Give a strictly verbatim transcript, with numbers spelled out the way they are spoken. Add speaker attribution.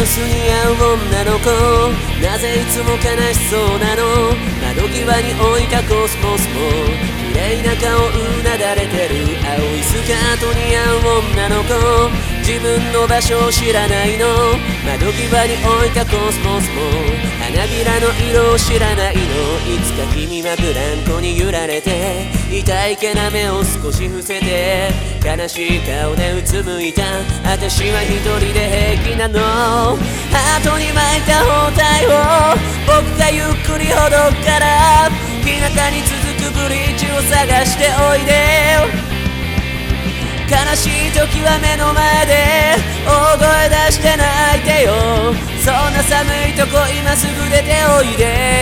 Speaker 1: ウスに合う女の子、なぜいつも悲しそうなの。窓際に置いたコスモスも綺麗な顔うなだれてる。青いスカートに合う女の子、自分の場所を知らないの。窓際に置いたコスモスも花びらの色を知らないの。いつか君はブランコに揺られて、痛い毛な目を少し伏せて、悲しい顔でうつむいた。私は一人で平気なの。ハートに巻いた包帯を僕がゆっくりほどくから、日向に続くブリッジを探しておいで。悲しい時は目の前で大声出して泣いてよ。そんな寒いとこ今すぐ出ておいで。